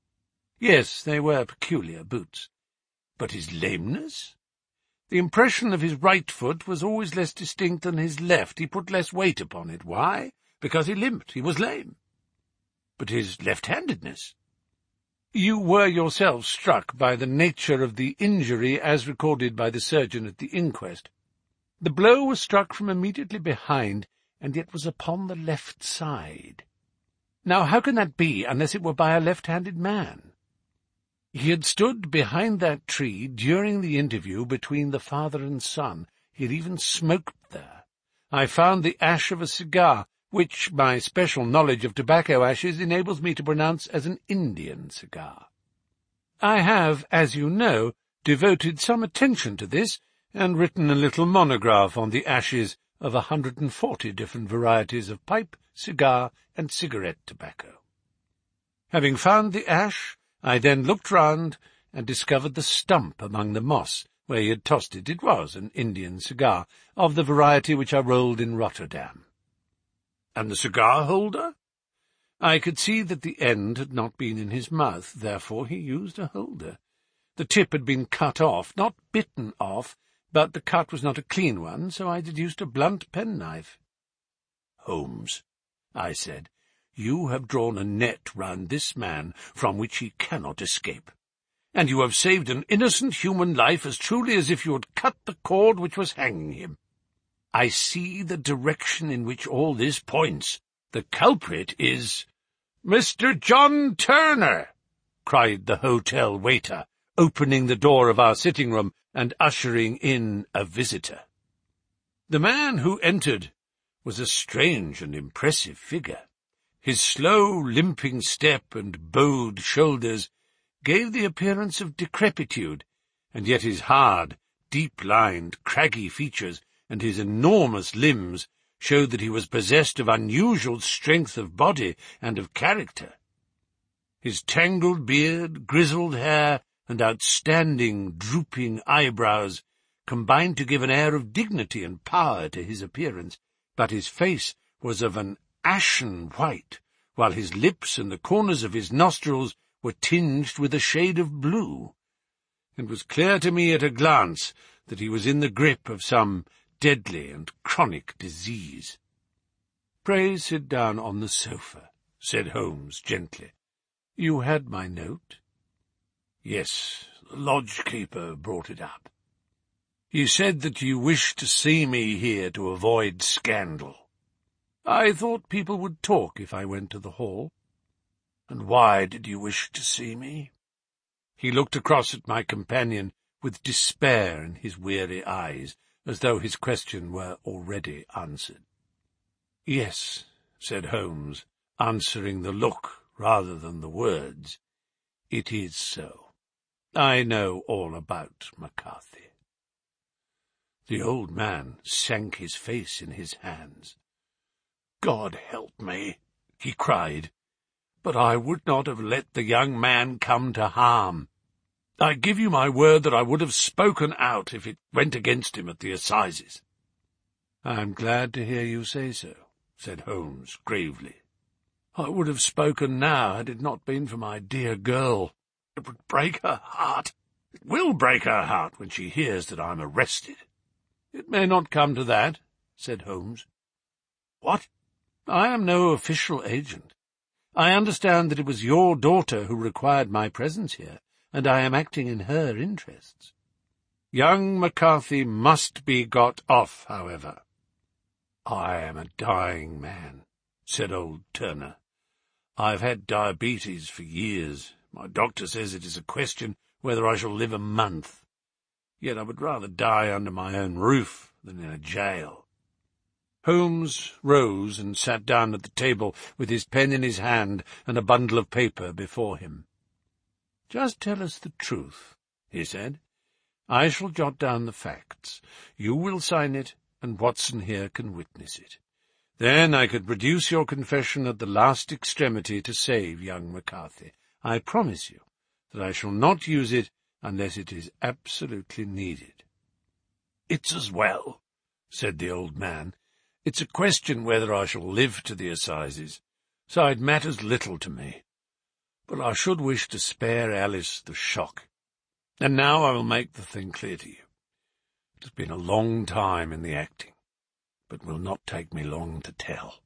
[SPEAKER 1] "Yes, they were peculiar boots." "But his lameness?" "The impression of his right foot was always less distinct than his left. He put less weight upon it. Why? Because he limped. He was lame." "But his left-handedness?" "You were yourself struck by the nature of the injury as recorded by the surgeon at the inquest. The blow was struck from immediately behind, and yet was upon the left side. Now, how can that be, unless it were by a left-handed man? He had stood behind that tree during the interview between the father and son. He had even smoked there. I found the ash of a cigar, which my special knowledge of tobacco ashes enables me to pronounce as an Indian cigar. I have, as you know, devoted some attention to this, and written a little monograph on the ashes of 140 different varieties of pipe, cigar, and cigarette tobacco. Having found the ash, I then looked round and discovered the stump among the moss where he had tossed it. It was an Indian cigar, of the variety which are rolled in Rotterdam. And the cigar-holder? I could see that the end had not been in his mouth, therefore he used a holder. The tip had been cut off, not bitten off, but the cut was not a clean one, so I deduced a blunt penknife. "Holmes," I said, "you have drawn a net round this man from which he cannot escape, and you have saved an innocent human life as truly as if you had cut the cord which was hanging him. I see the direction in which all this points. The culprit is—" "Mr. John Turner!" cried the hotel waiter, opening the door of our sitting-room and ushering in a visitor. The man who entered was a strange and impressive figure. His slow, limping step and bowed shoulders gave the appearance of decrepitude, and yet his hard, deep-lined, craggy features and his enormous limbs showed that he was possessed of unusual strength of body and of character. His tangled beard, grizzled hair, and outstanding, drooping eyebrows combined to give an air of dignity and power to his appearance, but his face was of an ashen white, while his lips and the corners of his nostrils were tinged with a shade of blue. It was clear to me at a glance that he was in the grip of some deadly and chronic disease. "Pray sit down on the sofa," said Holmes gently. "You had my note?" "Yes, the lodge-keeper brought it up. He said that you wished to see me here to avoid scandal." "I thought people would talk if I went to the hall." "And why did you wish to see me?" He looked across at my companion with despair in his weary eyes, as though his question were already answered. "Yes," said Holmes, answering the look rather than the words, "it is so. I know all about McCarthy." The old man sank his face in his hands. "God help me," he cried, "but I would not have let the young man come to harm. I give you my word that I would have spoken out if it went against him at the assizes." "I am glad to hear you say so," said Holmes gravely. "I would have spoken now had it not been for my dear girl. It would break her heart. It will break her heart when she hears that I am arrested." "It may not come to that," said Holmes. "What?" "I am no official agent. I understand that it was your daughter who required my presence here, and I am acting in her interests. Young McCarthy must be got off, however." "I am a dying man," said old Turner. "I've had diabetes for years. My doctor says it is a question whether I shall live a month. Yet I would rather die under my own roof than in a jail." Holmes rose and sat down at the table with his pen in his hand and a bundle of paper before him. "Just tell us the truth," he said. "I shall jot down the facts. You will sign it, and Watson here can witness it. Then I could produce your confession at the last extremity to save young McCarthy. I promise you that I shall not use it unless it is absolutely needed." "It's as well," said the old man. "It's a question whether I shall live to the assizes, so it matters little to me. But I should wish to spare Alice the shock. And now I will make the thing clear to you. It has been a long time in the acting, but will not take me long to tell.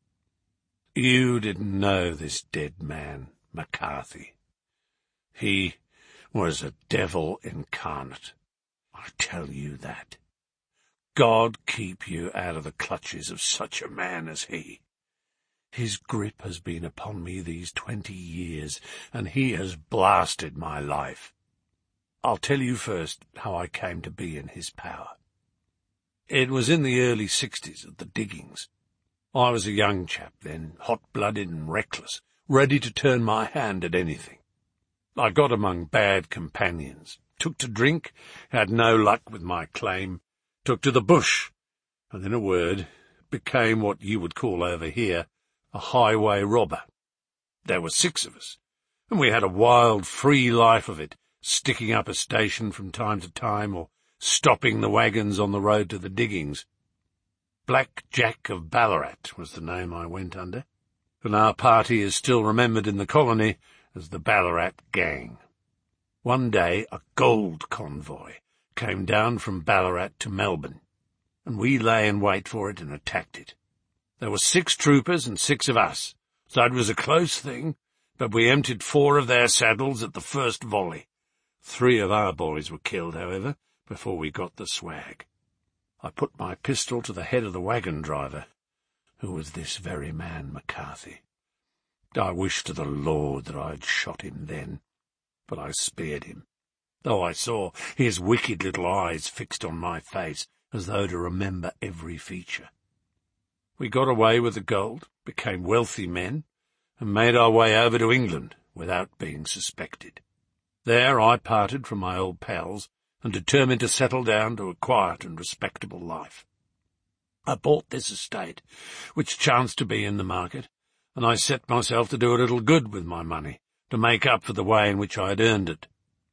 [SPEAKER 1] You didn't know this dead man, McCarthy. He was a devil incarnate. I tell you that. God keep you out of the clutches of such a man as he. His grip has been upon me these 20 years, and he has blasted my life. I'll tell you first how I came to be in his power. It was in the early 60s at the diggings. I was a young chap then, hot-blooded and reckless, ready to turn my hand at anything. I got among bad companions, took to drink, had no luck with my claim, took to the bush, and in a word, became what you would call over here a highway robber. There were 6 of us, and we had a wild, free life of it, sticking up a station from time to time, or stopping the wagons on the road to the diggings. Black Jack of Ballarat was the name I went under, and our party is still remembered in the colony as the Ballarat Gang. One day a gold convoy came down from Ballarat to Melbourne, and we lay in wait for it and attacked it. There were 6 troopers and 6 of us, so it was a close thing, but we emptied 4 of their saddles at the first volley. 3 of our boys were killed, however, before we got the swag. I put my pistol to the head of the wagon driver, who was this very man McCarthy. I wish to the Lord that I had shot him then, but I spared him, though I saw his wicked little eyes fixed on my face as though to remember every feature. We got away with the gold, became wealthy men, and made our way over to England without being suspected. There I parted from my old pals and determined to settle down to a quiet and respectable life. I bought this estate, which chanced to be in the market, and I set myself to do a little good with my money, to make up for the way in which I had earned it.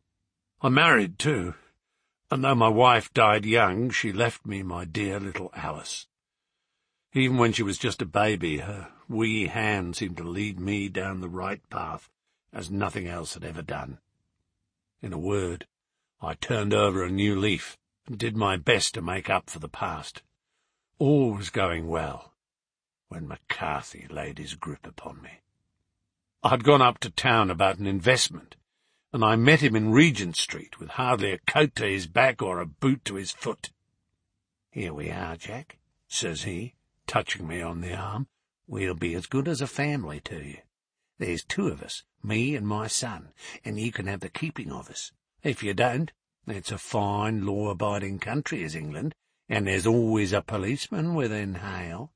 [SPEAKER 1] I married, too, and though my wife died young, she left me my dear little Alice. Even when she was just a baby, her wee hand seemed to lead me down the right path, as nothing else had ever done. In a word, I turned over a new leaf and did my best to make up for the past. All was going well, when McCarthy laid his grip upon me. I'd gone up to town about an investment, and I met him in Regent Street with hardly a coat to his back or a boot to his foot. "Here we are, Jack," says he, touching me on the arm. "We'll be as good as a family to you. There's 2 of us, me and my son, and you can have the keeping of us. If you don't, it's a fine, law-abiding country is England, and there's always a policeman within hail."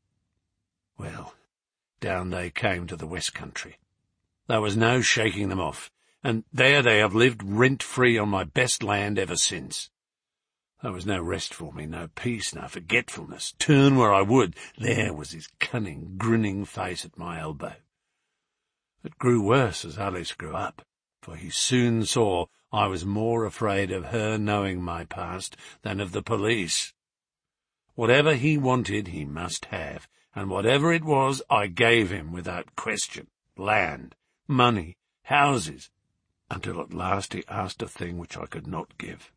[SPEAKER 1] Well, down they came to the West Country. There was no shaking them off, and there they have lived rent-free on my best land ever since. There was no rest for me, no peace, no forgetfulness. Turn where I would, there was his cunning, grinning face at my elbow. It grew worse as Alice grew up, for he soon saw I was more afraid of her knowing my past than of the police. Whatever he wanted he must have, and whatever it was I gave him without question, land, money, houses, until at last he asked a thing which I could not give.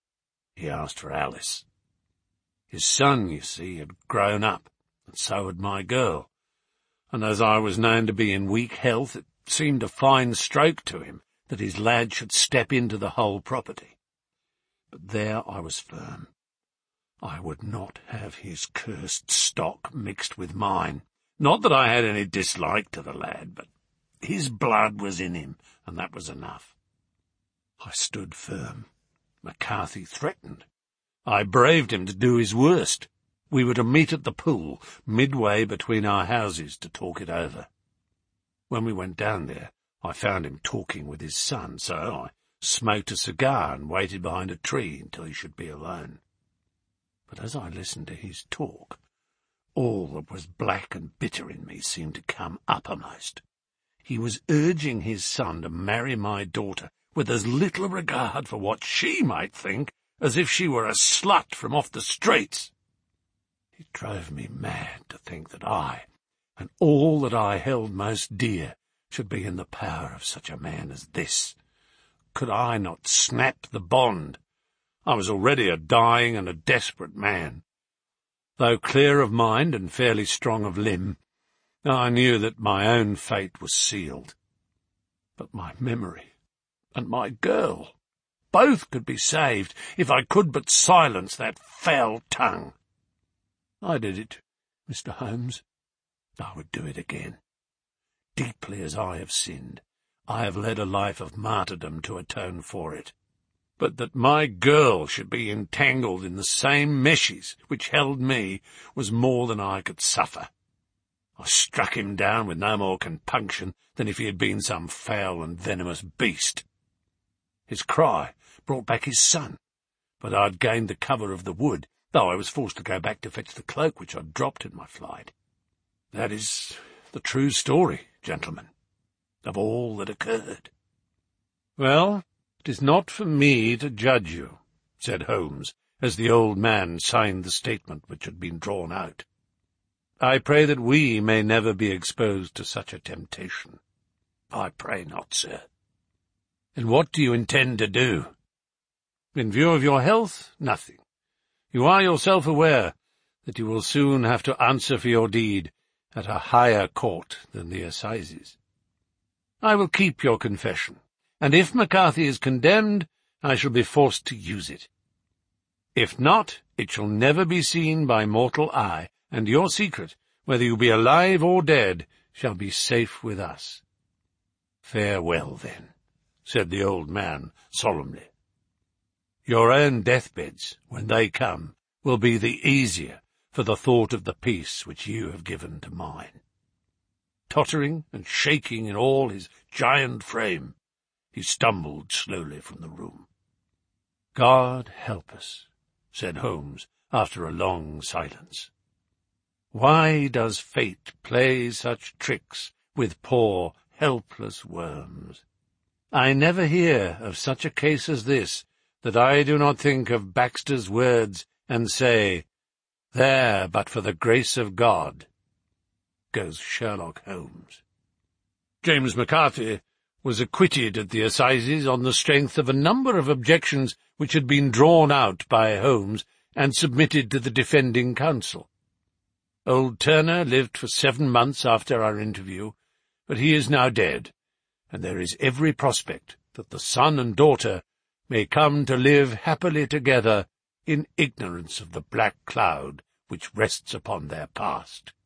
[SPEAKER 1] He asked for Alice. His son, you see, had grown up, and so had my girl, and as I was known to be in weak health, it seemed a fine stroke to him that his lad should step into the whole property. But there I was firm. I would not have his cursed stock mixed with mine. Not that I had any dislike to the lad, but his blood was in him, and that was enough. I stood firm. McCarthy threatened. I braved him to do his worst. We were to meet at the pool, midway between our houses, to talk it over. When we went down there, I found him talking with his son, so I smoked a cigar and waited behind a tree until he should be alone. But as I listened to his talk, all that was black and bitter in me seemed to come uppermost. He was urging his son to marry my daughter with as little regard for what she might think as if she were a slut from off the streets. It drove me mad to think that I, and all that I held most dear, should be in the power of such a man as this. Could I not snap the bond? I was already a dying and a desperate man. Though clear of mind and fairly strong of limb, I knew that my own fate was sealed. But my memory and my girl, both could be saved if I could but silence that foul tongue. I did it, Mr. Holmes. I would do it again. Deeply as I have sinned, I have led a life of martyrdom to atone for it. But that my girl should be entangled in the same meshes which held me was more than I could suffer. I struck him down with no more compunction than if he had been some foul and venomous beast. His cry brought back his son, but I had gained the cover of the wood, though I was forced to go back to fetch the cloak which I had dropped in my flight. That is the true story, gentlemen, of all that occurred. Well, it is not for me to judge you, said Holmes, as the old man signed the statement which had been drawn out. I pray that we may never be exposed to such a temptation. I pray not, sir. And what do you intend to do? In view of your health, nothing. You are yourself aware that you will soon have to answer for your deed at a higher court than the assizes. I will keep your confession, and if McCarthy is condemned, I shall be forced to use it. If not, it shall never be seen by mortal eye, and your secret, whether you be alive or dead, shall be safe with us. Farewell, then, said the old man solemnly. Your own deathbeds, when they come, will be the easier for the thought of the peace which you have given to mine. Tottering and shaking in all his giant frame, he stumbled slowly from the room. God help us, said Holmes after a long silence. Why does fate play such tricks with poor, helpless worms? I never hear of such a case as this that I do not think of Baxter's words and say, "There, but for the grace of God, goes Sherlock Holmes." James McCarthy was acquitted at the assizes on the strength of a number of objections which had been drawn out by Holmes and submitted to the defending counsel. Old Turner lived for 7 months after our interview, but he is now dead, and there is every prospect that the son and daughter may come to live happily together in ignorance of the black cloud which rests upon their past.